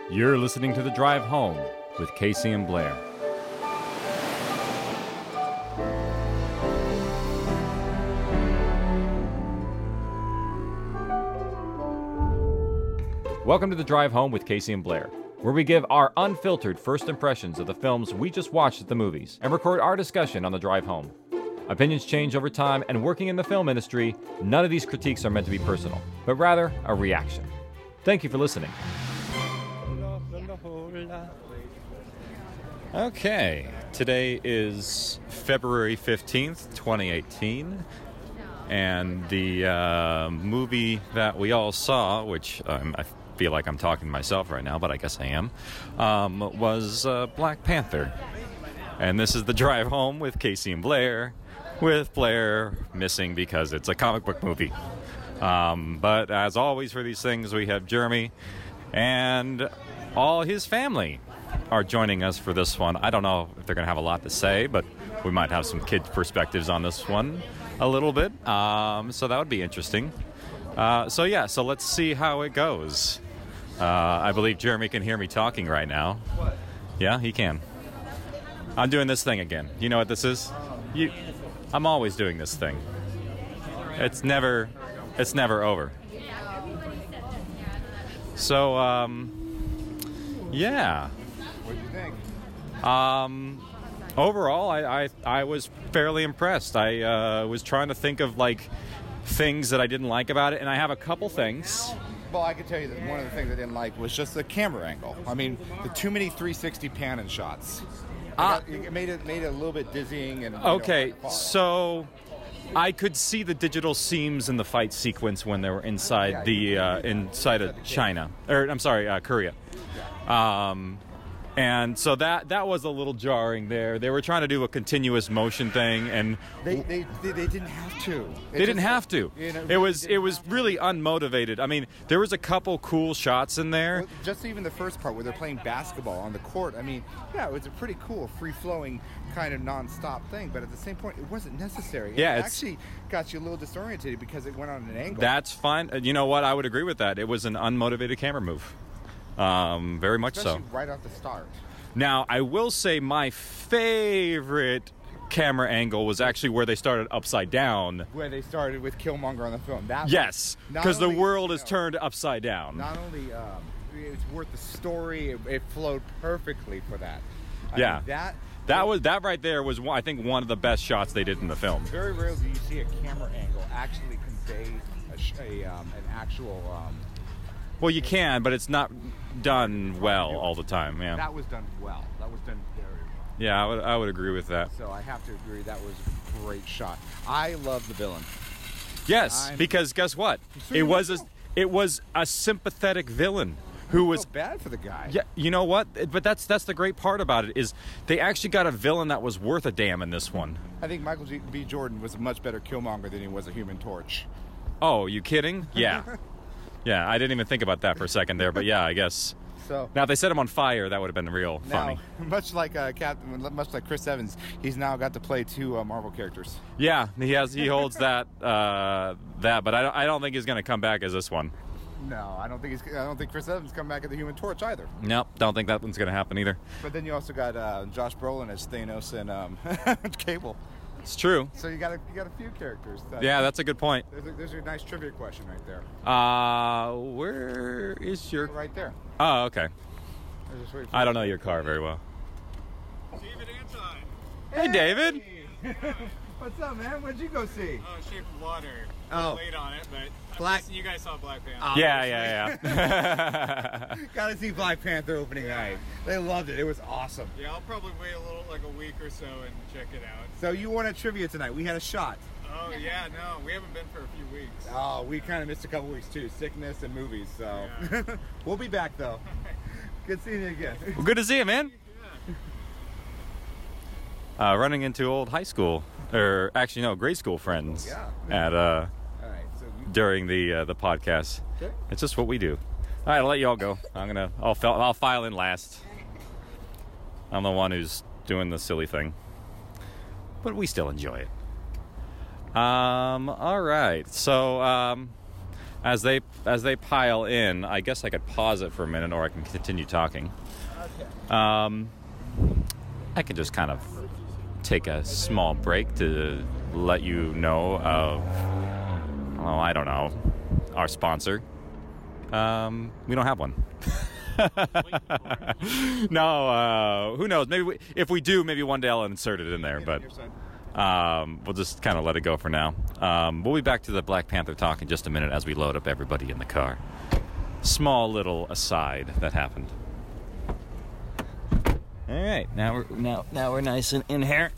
You're listening to The Drive Home with Casey and Blair. Welcome to The Drive Home with Casey and Blair, where we give our unfiltered first impressions of the films we just watched at the movies and record our discussion on the drive home. Opinions change over time, and working in the film industry, none of these critiques are meant to be personal, but rather a reaction. Thank you for listening. Okay, today is February 15th, 2018, and the movie that we all saw, which I feel like I'm talking to myself right now, but I guess I am, was Black Panther. And this is The Drive Home with Casey and Blair, with Blair missing because it's a comic book movie. But as always for these things, we have Jeremy and all his family are joining us for this one. I don't know if they're going to have a lot to say, but we might have some kid perspectives on this one a little bit. So that would be interesting. So let's see how it goes. I believe Jeremy can hear me talking right now. What? Yeah, he can. I'm doing this thing again. You know what this is? I'm always doing this thing. It's never over. So, yeah. What do you think? Overall, I was fairly impressed. I was trying to think of like things that I didn't like about it, and I have a couple things. Well, I can tell you that one of the things I didn't like was just the camera angle. I mean, the too many 360 pan-in shots. It made it a little bit dizzying and. Okay, so I could see the digital seams in the fight sequence when they were inside inside of China, or I'm sorry, Korea. And so that was a little jarring there. They were trying to do a continuous motion thing, and they didn't have to. They didn't have to. You know, it was really unmotivated. I mean, there was a couple cool shots in there. Well, just even the first part where they're playing basketball on the court. I mean, yeah, it was a pretty cool, free-flowing kind of non-stop thing. But at the same point, it wasn't necessary. Yeah, it actually got you a little disoriented because it went on an angle. That's fine. You know what? I would agree with that. It was an unmotivated camera move. Very much Especially so. right off the start. Now, I will say my favorite camera angle was actually where they started upside down. Where they started with Killmonger on the film. Yes, because the world is turned upside down. Not only it's worth the story, it flowed perfectly for that. I mean, that right there was I think one of the best shots they did in the film. Very rarely do you see a camera angle actually convey an actual. Well, you can, but it's not done well all the time. Yeah. That was done well. That was done very well. Yeah, I would agree with that. So I have to agree that was a great shot. I love the villain. Yes, because guess what? It was a sympathetic villain who was bad for the guy. Yeah, you know what? But that's the great part about it is they actually got a villain that was worth a damn in this one. I think Michael B. Jordan was a much better Killmonger than he was a Human Torch. Oh, you kidding? Yeah. Yeah, I didn't even think about that for a second there, but yeah, I guess. So now, if they set him on fire, that would have been real funny. Much like Chris Evans, he's now got to play two Marvel characters. Yeah, he holds that, but I don't think he's going to come back as this one. No, I don't think Chris Evans come back as the Human Torch either. Nope, don't think that one's going to happen either. But then you also got Josh Brolin as Thanos and Cable. It's true. So you got a few characters. Yeah, that's a good point. There's a nice trivia question right there. Where is your... Right there. Oh, okay. I don't know your car very well. David Anton. Hey, David. What's up, man? What'd you go see? Oh, Shape of Water. Oh. Late on it, but Black. You guys saw Black Panther. Oh, yeah. Gotta see Black Panther opening night. They loved it. It was awesome. Yeah, I'll probably wait a week or so and check it out. So you won at trivia tonight. We had a shot. Oh, yeah, no. We haven't been for a few weeks. Oh, we kind of missed a couple weeks, too. Sickness and movies, so. Yeah. We'll be back, though. Good seeing you again. Well, good to see you, man. Yeah. Running into old high school, or actually, no, grade school friends at during the podcast. Okay. It's just what we do. All right, I'll let you all go. I'll file in last. I'm the one who's doing the silly thing, but we still enjoy it. All right. So as they pile in, I guess I could pause it for a minute, or I can continue talking. I can just kind of take a small break to let you know of, I don't know, our sponsor. We don't have one. No, who knows? Maybe if we do, maybe one day I'll insert it in there. But we'll just kind of let it go for now. We'll be back to the Black Panther talk in just a minute as we load up everybody in the car. Small little aside that happened. All right, now we're nice and in here.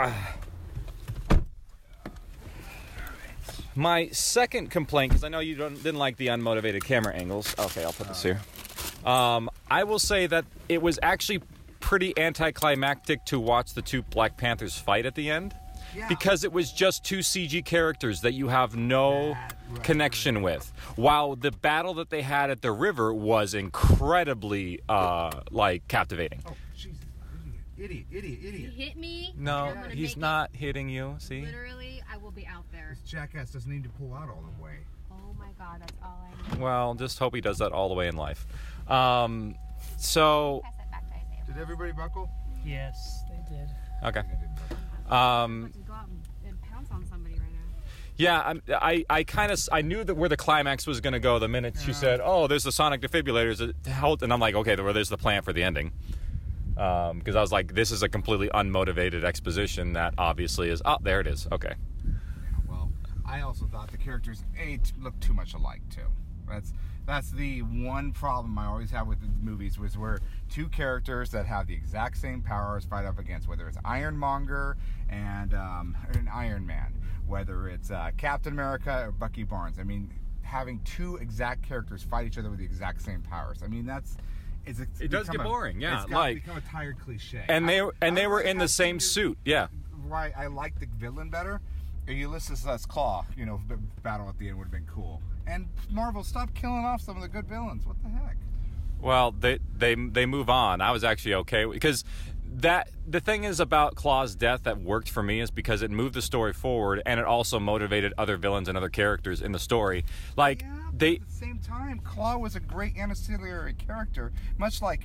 My second complaint, because I know you didn't like the unmotivated camera angles. Okay, I'll put this here. I will say that it was actually pretty anticlimactic to watch the two Black Panthers fight at the end. Yeah. Because it was just two CG characters that you have no connection with. While the battle that they had at the river was incredibly, captivating. Oh, Jesus. Idiot. He hit me. No, he's not hitting you, see? Literally, I will be out there. This jackass doesn't need to pull out all the way. Oh my God, that's all I need. Well, just hope he does that all the way in life. So... Pass that back to Isaiah. Did everybody buckle? Yes, they did. Okay. I'm to go out and pounce on somebody right now. Yeah, I knew that where the climax was going to go the minute she said, "Oh, there's the sonic defibrillators," and I'm like, okay, well, there's the plan for the ending. Because I was like, this is a completely unmotivated exposition that obviously is. Oh, there it is. Okay. Yeah, well, I also thought the characters looked too much alike too. That's the one problem I always have with the movies, was where two characters that have the exact same powers fight up against, whether it's Ironmonger and an Iron Man, whether it's Captain America or Bucky Barnes. I mean, having two exact characters fight each other with the exact same powers. I mean, it does get boring. Yeah, it's become a tired cliche. And they were in the same suit. Yeah. Why I like the villain better. Ulysses S. Claw, battle at the end would have been cool. And Marvel, stop killing off some of the good villains. What the heck? Well, they move on. I was actually okay because the thing is about Claw's death that worked for me is because it moved the story forward, and it also motivated other villains and other characters in the story. Like at the same time, Claw was a great ancillary character, much like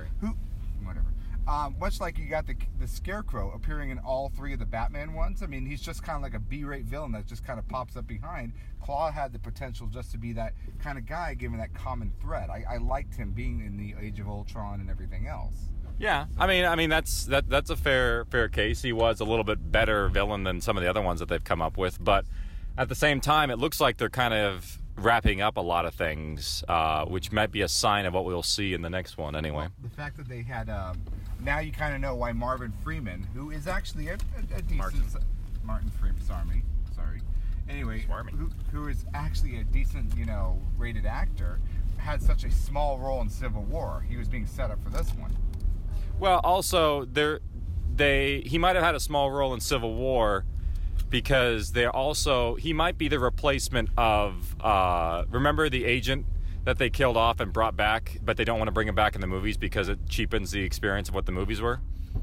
much like you got the Scarecrow appearing in all three of the Batman ones. I mean, he's just kind of like a B-rate villain that just kind of pops up behind. Claw had the potential just to be that kind of guy, given that common thread. I liked him being in the Age of Ultron and everything else. Yeah, I mean that's a fair case. He was a little bit better villain than some of the other ones that they've come up with, but at the same time, it looks like they're kind of wrapping up a lot of things, which might be a sign of what we'll see in the next one. Anyway, well, the fact that they had now you kind of know why Marvin Freeman, who is actually a decent Martin Freeman, sorry. Anyway, who is actually a decent rated actor, had such a small role in Civil War. He was being set up for this one. Well, also he might have had a small role in Civil War because he might be the replacement of remember the agent that they killed off and brought back, but they don't want to bring him back in the movies because it cheapens the experience of what the movies were.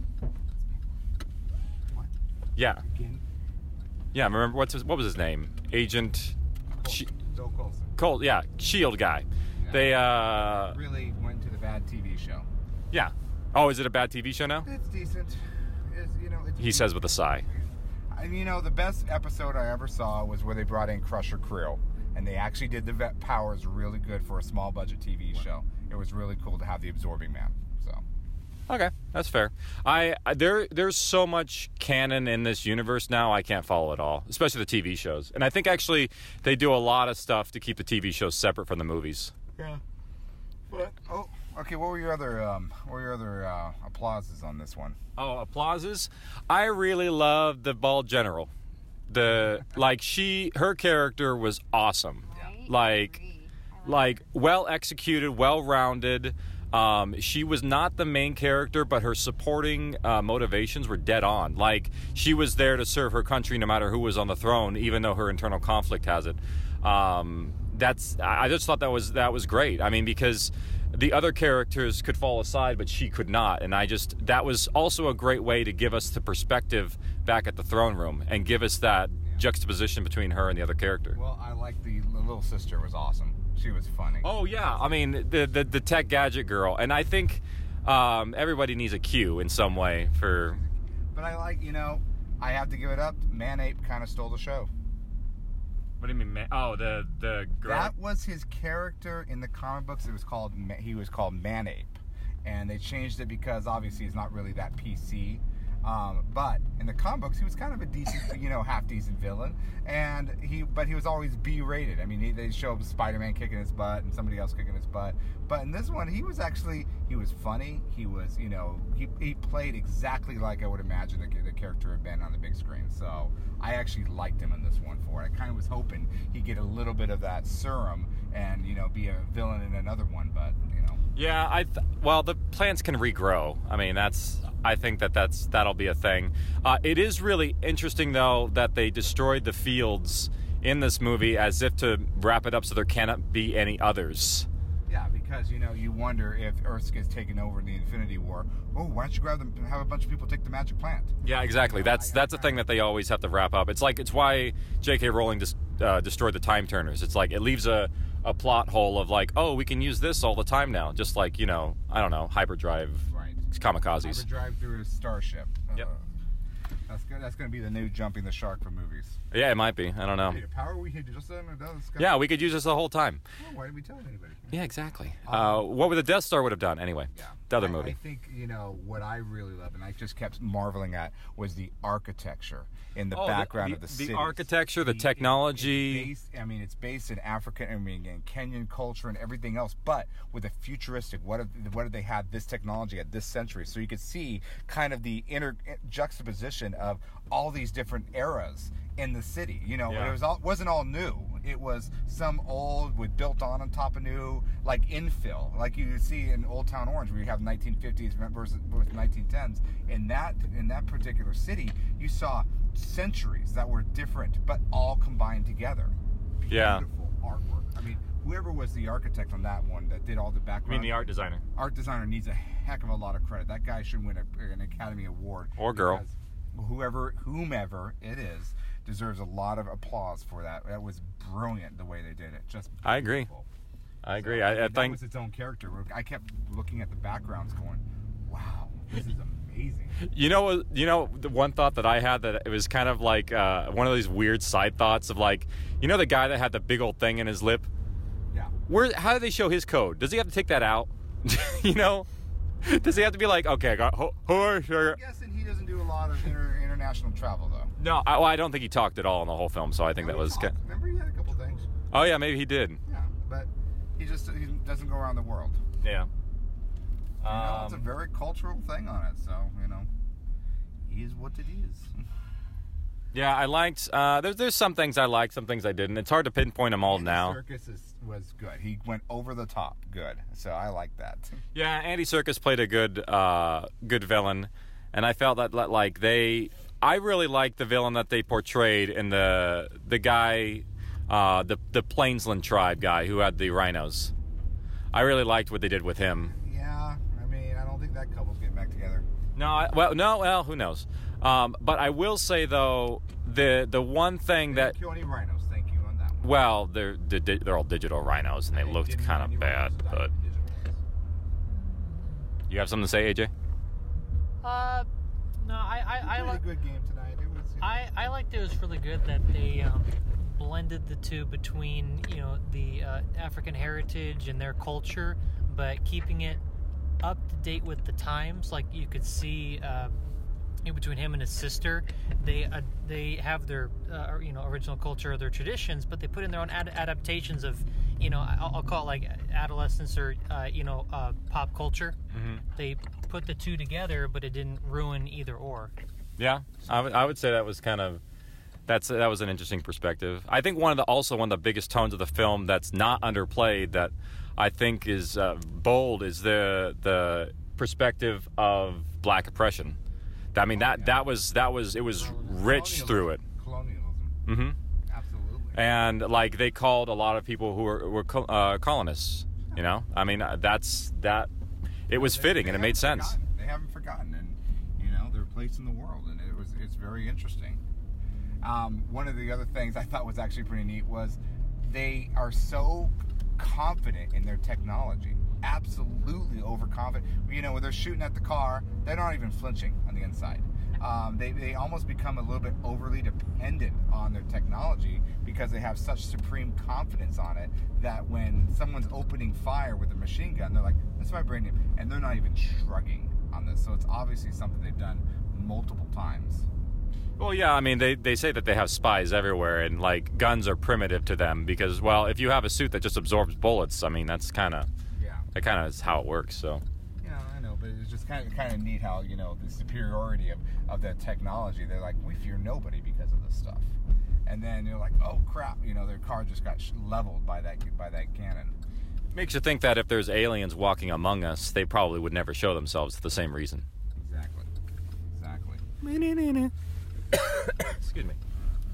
What? Yeah. Again? Yeah. Remember what was his name? Agent Bill Coulson. Colt. Yeah, Shield guy. Yeah. They really went to the bad TV show. Yeah. Oh, is it a bad TV show now? It's decent. He says with a sigh. The best episode I ever saw was where they brought in Crusher Creel, and they actually did the powers really good for a small budget TV show. It was really cool to have the Absorbing Man. So. Okay, that's fair. There's so much canon in this universe now, I can't follow it all, especially the TV shows. And I think actually they do a lot of stuff to keep the TV shows separate from the movies. Yeah. But okay. What were your other applauses on this one? Oh, applauses! I really loved the bald general. Her character was awesome. Right? Like well executed, well rounded. She was not the main character, but her supporting motivations were dead on. Like, she was there to serve her country no matter who was on the throne, even though her internal conflict has it. I just thought that was great. I mean, because the other characters could fall aside, but she could not. And that was also a great way to give us the perspective back at the throne room and give us that juxtaposition between her and the other character. Well, I like the little sister was awesome. She was funny. Oh yeah, I mean the tech gadget girl, and I think everybody needs a Q in some way for. But I like, I have to give it up. Man-Ape kind of stole the show. What do you mean? The girl. That was his character in the comic books. He was called Man-Ape, and they changed it because obviously he's not really that PC. But in the comic books, he was kind of a decent, half decent villain, but he was always B-rated. I mean, they show Spider-Man kicking his butt and somebody else kicking his butt. But in this one, he was funny. He was, he played exactly like I would imagine the character had been on the big screen. So I actually liked him in this one for it. I kind of was hoping he'd get a little bit of that serum and be a villain in another one, but Yeah, well, the plants can regrow. I mean, I think that'll be a thing. It is really interesting, though, that they destroyed the fields in this movie as if to wrap it up so there cannot be any others. Yeah, because, you wonder if Earth gets taken over in the Infinity War. Oh, why don't you grab them and have a bunch of people take the magic plant? Yeah, exactly. That's a thing that they always have to wrap up. It's why J.K. Rowling destroyed the Time Turners. It's like it leaves a plot hole of like, oh, we can use this all the time now. Just like, I don't know, hyperdrive kamikazes. Hyperdrive through a starship. Yep. That's going to be the new jumping the shark for movies. Yeah, it might be. I don't know. Hey, the power we had just done. Yeah, we could use this the whole time. Well, why didn't we tell anybody? Yeah, exactly. What would the Death Star would have done anyway? Yeah. The other movie. I think, what I really love, and I just kept marveling at, was the architecture in the background of the city. The architecture, the technology. It's based in African, in Kenyan culture and everything else, but with a futuristic, what if they had this technology at this century? So you could see kind of the inner juxtaposition of all these different eras in the city. It wasn't all new. It was some old with built on top of new, like infill, like you see in Old Town Orange, where you have 1950s versus 1910s. In that particular city, you saw centuries that were different, but all combined together. Beautiful artwork. I mean, whoever was the architect on that one that did all the background. I mean, the art designer. Art designer needs a heck of a lot of credit. That guy should win an Academy Award. Or girl. Whomever it is, deserves a lot of applause for that. That was brilliant the way they did it. Just beautiful. I agree. I agree. So, I that think was its own character. I kept looking at the backgrounds, going, "Wow, this is amazing." The one thought that I had, that it was kind of like one of these weird side thoughts of like, the guy that had the big old thing in his lip. Yeah. How do they show his code? Does he have to take that out? Does he have to be like, okay, I got. I'm guessing he doesn't do a lot of international travel, though. No, I don't think he talked at all in the whole film, so I think that was. Remember, he had a couple things. Oh yeah, maybe he did. Yeah, but he doesn't go around the world. Yeah. It's a very cultural thing on it, so he is what it is. Yeah, I liked. There's some things I liked, some things I didn't. It's hard to pinpoint them all now. Andy Serkis was good. He went over the top good, so I like that. Yeah, Andy Serkis played a good villain, and I felt that I really liked the villain that they portrayed in the guy, the Plainsland tribe guy who had the rhinos. I really liked what they did with him. Yeah, I don't think that couple's getting back together. Well, who knows? But I will say though, the one thing They didn't kill any rhinos. Thank you on that one. Well, they're all digital rhinos, and they looked kind of bad. But you have something to say, AJ? No, I like a good game tonight. It was. I liked it was really good that they blended the two between the African heritage and their culture, but keeping it up to date with the times. Like you could see in between him and his sister, they have their original culture, their traditions, but they put in their own adaptations of I'll call it like adolescence or pop culture. Mm-hmm. They put the two together, but it didn't ruin either or. Yeah, I would say that was kind of that was an interesting perspective. I think one of the biggest tones of the film that's not underplayed that I think is bold is the perspective of Black oppression. I mean that was it was rich through it. Colonialism. Mm-hmm. Absolutely. And like they called a lot of people who were colonists. I mean that. It was fitting and it made sense. They haven't forgotten, and their place in the world, and it's very interesting. One of the other things I thought was actually pretty neat was they are so confident in their technology, absolutely overconfident. You know, when they're shooting at the car, they're not even flinching on the inside. They almost become a little bit overly dependent on their technology because they have such supreme confidence on it that when someone's opening fire with a machine gun, they're like, that's my brain, and they're not even shrugging on this. So it's obviously something they've done multiple times. Well, yeah, I mean, they say that they have spies everywhere, and, like, guns are primitive to them because, well, if you have a suit that just absorbs bullets, I mean, that's kind of... Yeah. That kind of is how it works, so... Yeah, I know, but it's just kind of neat how, you know, the superiority of that technology. They're like, we fear nobody because of this stuff. And then you're like, oh, crap, you know, their car just got leveled by that cannon. Makes you think that if there's aliens walking among us, they probably would never show themselves for the same reason. Exactly. Excuse me.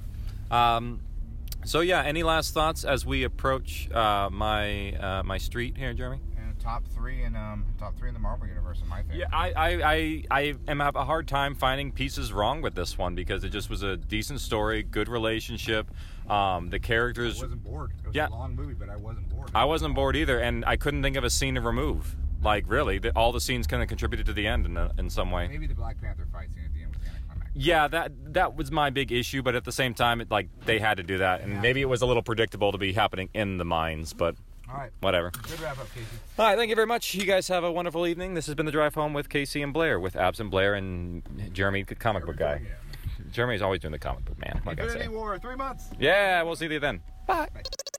So yeah, any last thoughts as we approach my street here, Jeremy? And top three in the Marvel universe, in my opinion. Yeah, I am have a hard time finding pieces wrong with this one because it just was a decent story, good relationship. The characters. I wasn't bored. It was Yeah. a long movie, but I wasn't bored. I wasn't bored either, and I couldn't think of a scene to remove. Like really, all the scenes kind of contributed to the end in some way. Maybe the Black Panther fight scene at the end was the anticlimax. Yeah, that was my big issue, but at the same time, they had to do that, and maybe it was a little predictable to be happening in the mines, but All right. whatever. Good wrap up, Casey. All right, thank you very much. You guys have a wonderful evening. This has been The Drive Home with Casey and Blair, with Abs and Blair and Jeremy, the comic book guy. Jeremy's always doing the comic book man, like I Infinity say. War, 3 months. Yeah, we'll see you then. Bye. Bye.